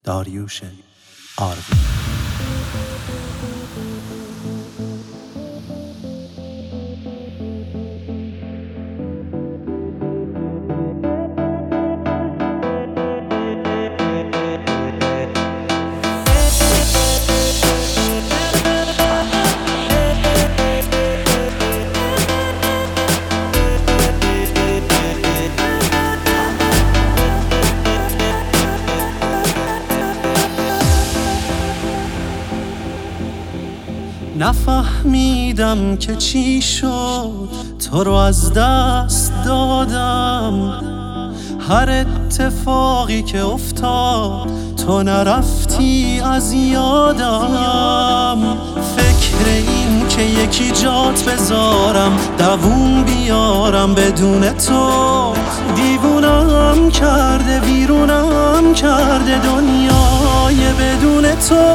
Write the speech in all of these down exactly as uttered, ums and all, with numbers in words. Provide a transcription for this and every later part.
داریوش آروین. نفهمیدم که چی شد، تو رو از دست دادم. هر اتفاقی که افتاد تو نرفتی از یادم. فکر این که یکی جات بذارم، دووم بیارم بدون تو، دیوونم کرده ویرونم کرده دنیای بدون تو.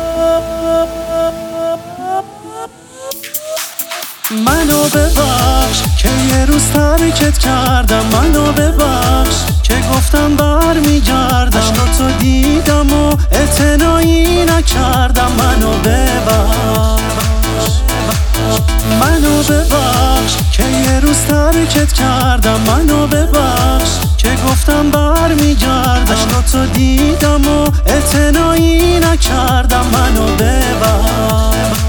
منو ببخش که یه روز ترکت کردم، منو ببخش که گفتم بر میگردم، عشقاتو دیدم و اعتنایی نکردم. منو ببخش منو ببخش که یه روز ترکت کردم، منو ببخش که گفتم بر میگردم، عشقاتو دیدم و اعتنایی نکردم. منو ببخش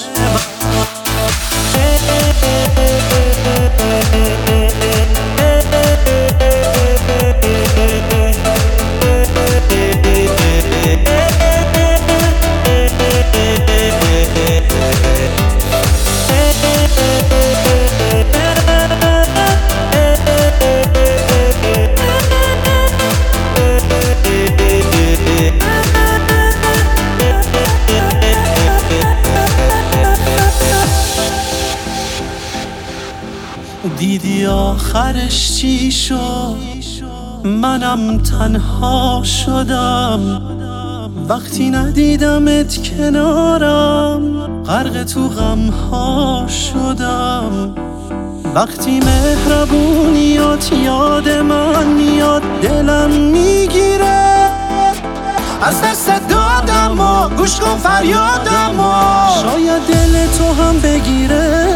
دیدی آخرش چی شد؟ منم تنها شدم وقتی ندیدمت کنارم، غرق تو غمها شدم. وقتی مهربونیات یاد من میاد دلم میگیره، از دست دادم و گوش کن فریادم و شاید دل تو هم بگیره.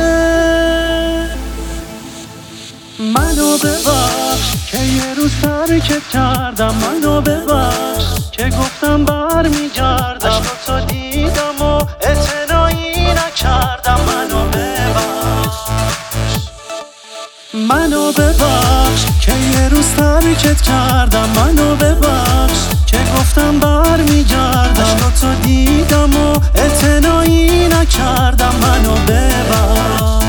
منو ببخش که یه روز ترکت کردم، منو ببخش که گفتم بر میگردم، عشقاتو دیدم و اعتنایی نکردم. منو ببخش منو ببخش که یه روز ترکت کردم، منو ببخش که گفتم بر میگردم، عشقاتو دیدم و اعتنایی نکردم. منو ببخش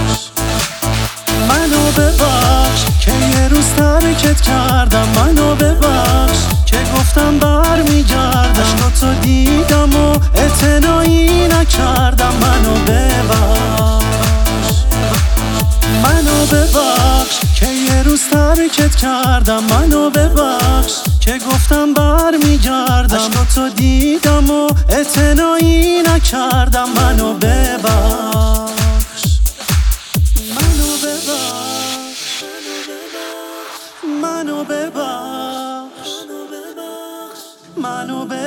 منو ببخش که یه روز ترکت کردم، منو ببخش که گفتم بر میگردم، عشقاتو دیدم و اعتنایی نکردم. منو ببخش منو ببخش که یه روز ترکت کردم، منو ببخش که گفتم بر میگردم، عشقاتو دیدم و اعتنایی نکردم. منو ببخش منو ببخش منو ببخش